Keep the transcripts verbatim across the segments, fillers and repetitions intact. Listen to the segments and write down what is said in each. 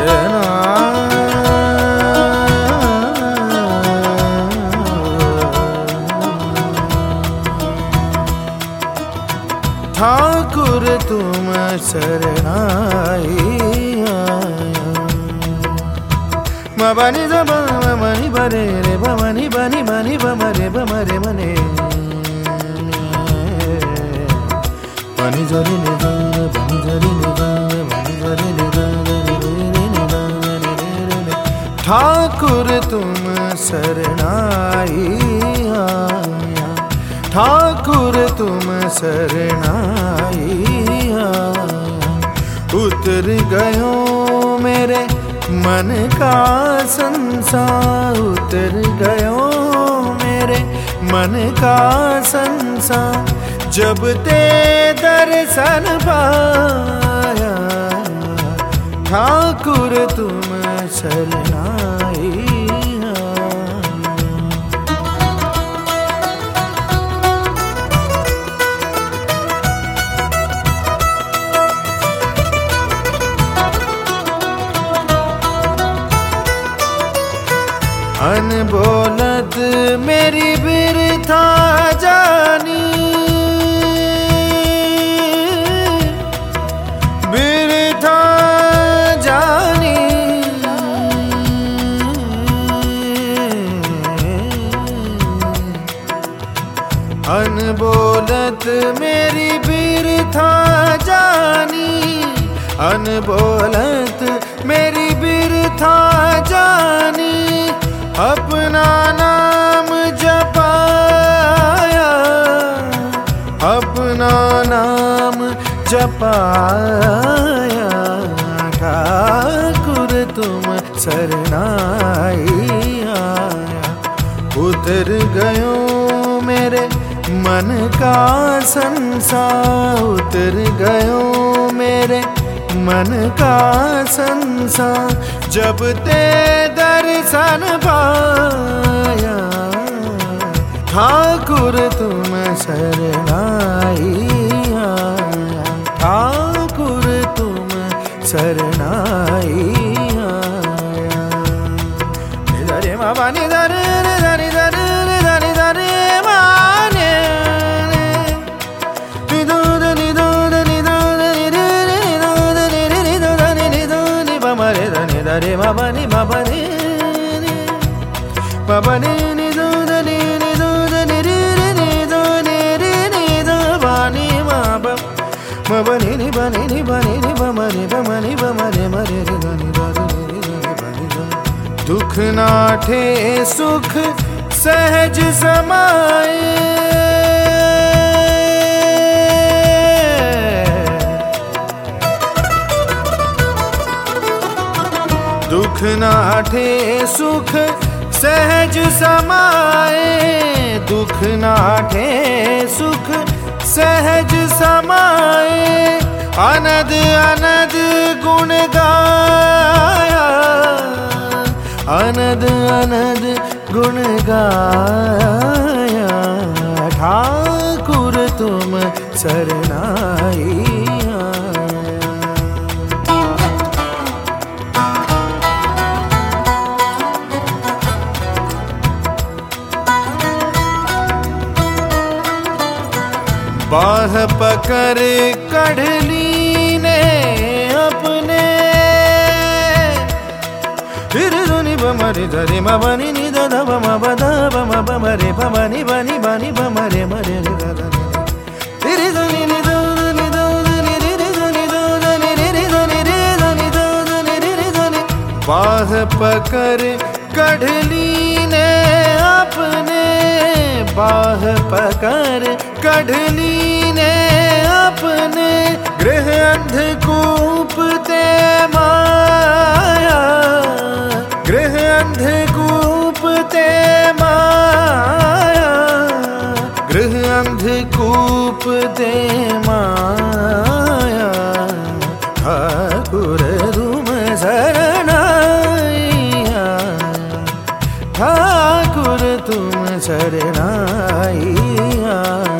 सरना ठाकुर तुम शरणाई आया। मबनी जब मनी बरे रे बमनी बनी बनी बमरे बमरे मने बनी जरी ने बनी जरी ने बनी जरी ने ठाकुर तुम शरणाई आया। ठाकुर तुम शरणाई आया। उतर गयो मेरे मन का संसार, उतर गयो मेरे मन का संसार, जब ते दर्शन पाया। ठाकुर तुम शरणाई आया। अनबोलत मेरी बिरथा जानी, बिरथा जानी। अनबोलत मेरी बिरथा जानी, अनबोलत मेरी बिरथा जानी। अपना नाम जपाया, अपना नाम जपाया। ठाकुर तुम शरणाई आया। उतर गयो मेरे मन का संसार, उतर गयो मेरे मन का संसार, जब ते दर्शन पाया। ठाकुर तुम शरणाई आया। ठाकुर तुम शरणाई आया। निधरे माबा निधरे निधरे निधरे निधरे माने निधोद निधोद निधोद मरे धनी धरे मबनी मबनी मबनी नि दो धनी नि दो धनी रे रे नि दो नि रे नि दो बानी मब मबनी नि बनी नि बनी नि बमनी बमनी बमरे मरे रे धनी धनी रे धनी बनी धनी। दुख नाठे सुख सहज समाए, दुख नाठे सुख सहज समाए, दुख नाठे सुख सहज समाए। अनद अनद गुण गाया, अनद अनद गुण गाया। ठाकुर तुम शरणाई बाह पकड़ कढ़ लीने अपने, फिर धुनि बमरे धरे मबनी नि द ध बम बद बम बमरे बमनी बनी बनी बमरे मरे रे द फिर धुनि नि दो नि दो नि रे रे धुनि दो नि रे रे धुनि रे धुनि दो नि रे रे धुनि। बाह पकड़ कढ़ लीने अपने, बाह पकड़ कढ़ लीने अपने। गृह अंधकूप ते माया, गृह अंधकूप ते माया, गृह अंधकूप ते माया। ठाकुर तुम शरणाई आया। ठाकुर तुम शरणाई आया।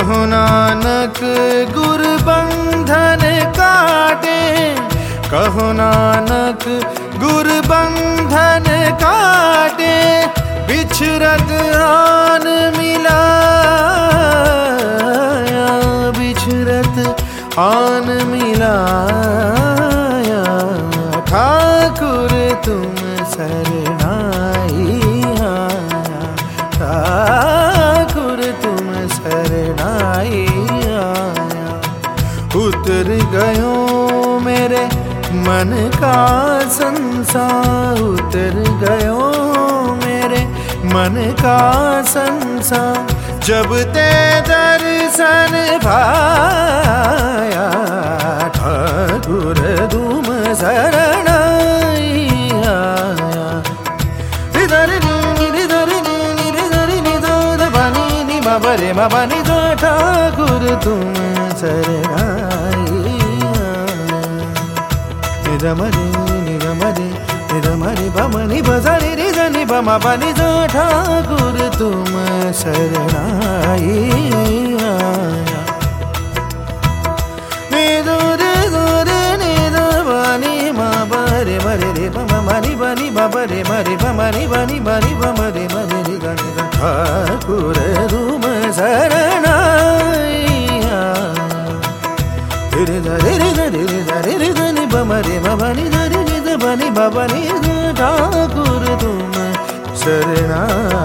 कहो नानक गुर बंधन काटे, कहो नानक गुर बंधन काटे, बिछरत आन मिलाया, बिछरत आन मिलाया। ठाकुर तुम शरणाई आया, ठाकुर तुम शरणाई आया। उतर गयो मेरे मन का संसार, उतर गयो मेरे मन का संसार, जब ते दर्शन पाया। ठाकुर तुम शरणाई आया। रे बाबरे बाबानी दो, ठाकुर तुम शरणाई निदमरे निदमरे निदमरे बमनी बजरे रे जनी बमा बनी दो, ठाकुर तुम शरणाई आया। निदो रे दो रे निदो बनी मा बरे मरे रे बमा बनी बनी बाबरे मरे बमनी बनी बनी बमरे मरे रे गनी दा, ठाकुर तुम शरणाई आया। रे रे रे रे रे रे रे बमरे बनी रे रे बनी बनी ठाकुर तुम शरणाई।